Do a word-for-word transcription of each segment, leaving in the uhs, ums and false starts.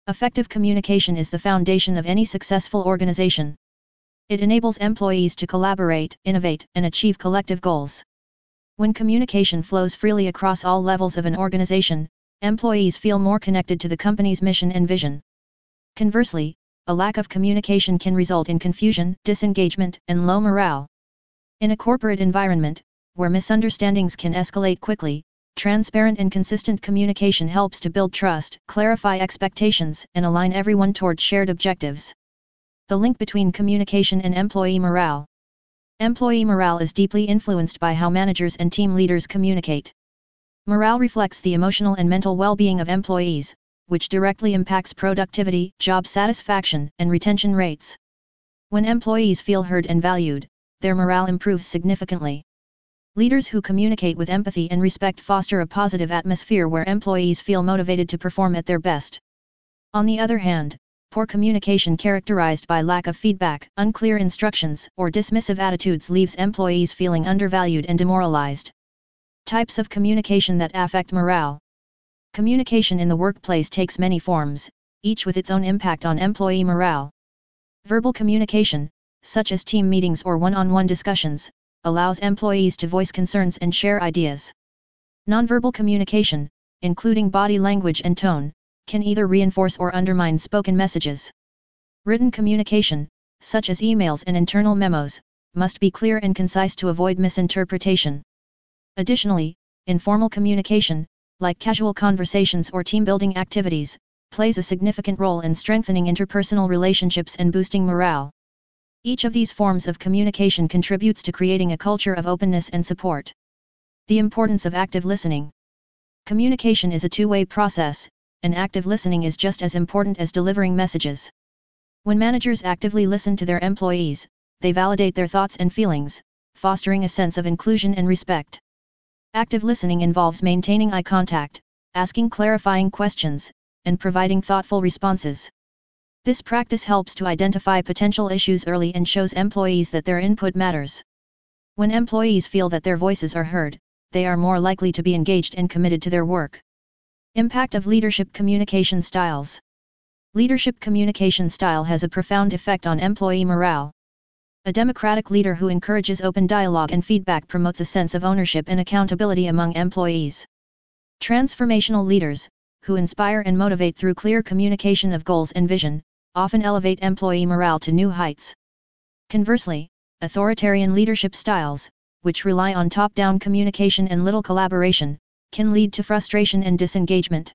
Effective communication is the foundation of any successful organization. It enables employees to collaborate, innovate, and achieve collective goals. When communication flows freely across all levels of an organization, employees feel more connected to the company's mission and vision. Conversely, a lack of communication can result in confusion, disengagement, and low morale. In a corporate environment, where misunderstandings can escalate quickly, transparent and consistent communication helps to build trust, clarify expectations, and align everyone toward shared objectives. The link between communication and employee morale. Employee morale is deeply influenced by how managers and team leaders communicate. Morale reflects the emotional and mental well-being of employees, which directly impacts productivity, job satisfaction, and retention rates. When employees feel heard and valued, their morale improves significantly. Leaders who communicate with empathy and respect foster a positive atmosphere where employees feel motivated to perform at their best. On the other hand, poor communication characterized by lack of feedback, unclear instructions, or dismissive attitudes leaves employees feeling undervalued and demoralized. Types of communication that affect morale. Communication in the workplace takes many forms, each with its own impact on employee morale. Verbal communication, such as team meetings or one-on-one discussions, allows employees to voice concerns and share ideas. Nonverbal communication, including body language and tone, can either reinforce or undermine spoken messages. Written communication, such as emails and internal memos, must be clear and concise to avoid misinterpretation. Additionally, informal communication, like casual conversations or team-building activities, plays a significant role in strengthening interpersonal relationships and boosting morale. Each of these forms of communication contributes to creating a culture of openness and support. The importance of active listening. Communication is a two-way process, and active listening is just as important as delivering messages. When managers actively listen to their employees, they validate their thoughts and feelings, fostering a sense of inclusion and respect. Active listening involves maintaining eye contact, asking clarifying questions, and providing thoughtful responses. This practice helps to identify potential issues early and shows employees that their input matters. When employees feel that their voices are heard, they are more likely to be engaged and committed to their work. Impact of leadership communication styles. Leadership communication style has a profound effect on employee morale. A democratic leader who encourages open dialogue and feedback promotes a sense of ownership and accountability among employees. Transformational leaders, who inspire and motivate through clear communication of goals and vision, often elevate employee morale to new heights. Conversely, authoritarian leadership styles, which rely on top-down communication and little collaboration, can lead to frustration and disengagement.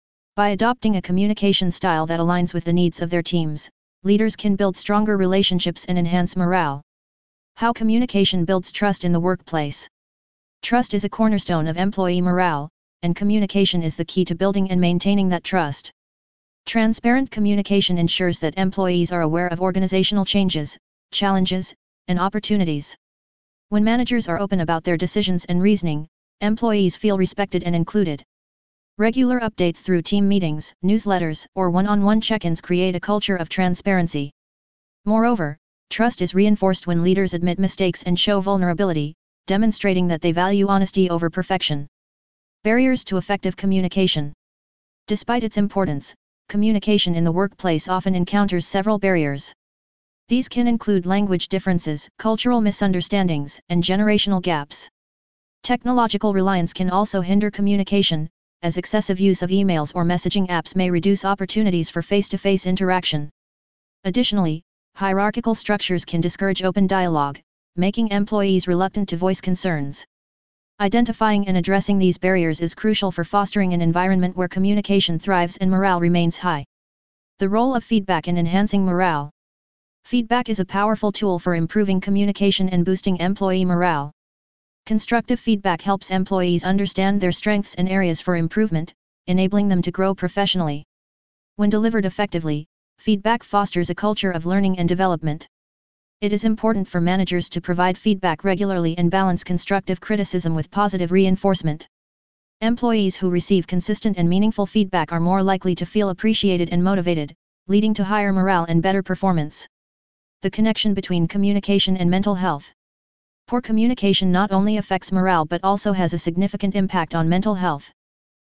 By adopting a communication style that aligns with the needs of their teams, leaders can build stronger relationships and enhance morale. How communication builds trust in the workplace. Trust is a cornerstone of employee morale, and communication is the key to building and maintaining that trust. Transparent communication ensures that employees are aware of organizational changes, challenges, and opportunities. When managers are open about their decisions and reasoning, employees feel respected and included. Regular updates through team meetings, newsletters, or one-on-one check-ins create a culture of transparency. Moreover, trust is reinforced when leaders admit mistakes and show vulnerability, demonstrating that they value honesty over perfection. Barriers to effective communication. Despite its importance, communication in the workplace often encounters several barriers. These can include language differences, cultural misunderstandings, and generational gaps. Technological reliance can also hinder communication, as excessive use of emails or messaging apps may reduce opportunities for face-to-face interaction. Additionally, hierarchical structures can discourage open dialogue, making employees reluctant to voice concerns. Identifying and addressing these barriers is crucial for fostering an environment where communication thrives and morale remains high. The role of feedback in enhancing morale. Feedback is a powerful tool for improving communication and boosting employee morale. Constructive feedback helps employees understand their strengths and areas for improvement, enabling them to grow professionally. When delivered effectively, feedback fosters a culture of learning and development. It is important for managers to provide feedback regularly and balance constructive criticism with positive reinforcement. Employees who receive consistent and meaningful feedback are more likely to feel appreciated and motivated, leading to higher morale and better performance. The connection between communication and mental health. Poor communication not only affects morale but also has a significant impact on mental health.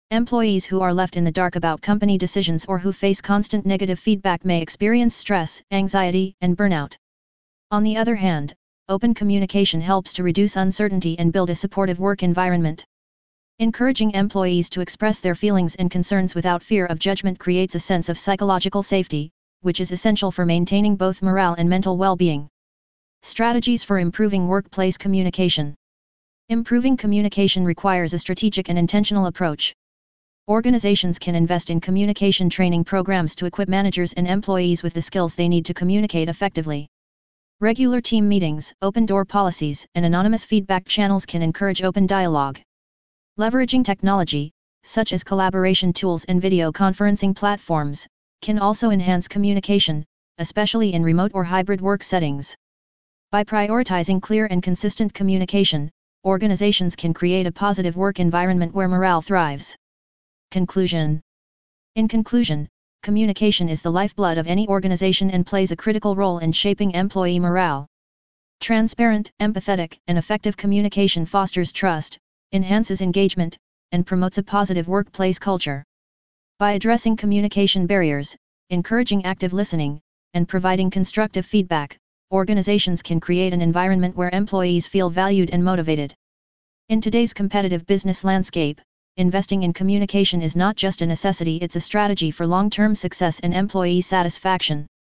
Employees who are left in the dark about company decisions or who face constant negative feedback may experience stress, anxiety, and burnout. On the other hand, open communication helps to reduce uncertainty and build a supportive work environment. Encouraging employees to express their feelings and concerns without fear of judgment creates a sense of psychological safety, which is essential for maintaining both morale and mental well-being. Strategies for improving workplace communication. Improving communication requires a strategic and intentional approach. Organizations can invest in communication training programs to equip managers and employees with the skills they need to communicate effectively. Regular team meetings, open-door policies, and anonymous feedback channels can encourage open dialogue. Leveraging technology, such as collaboration tools and video conferencing platforms, can also enhance communication, especially in remote or hybrid work settings. By prioritizing clear and consistent communication, organizations can create a positive work environment where morale thrives. Conclusion. In conclusion, communication is the lifeblood of any organization and plays a critical role in shaping employee morale. Transparent, empathetic, and effective communication fosters trust, enhances engagement, and promotes a positive workplace culture. By addressing communication barriers, encouraging active listening, and providing constructive feedback, organizations can create an environment where employees feel valued and motivated. In today's competitive business landscape, investing in communication is not just a necessity, it's a strategy for long-term success and employee satisfaction.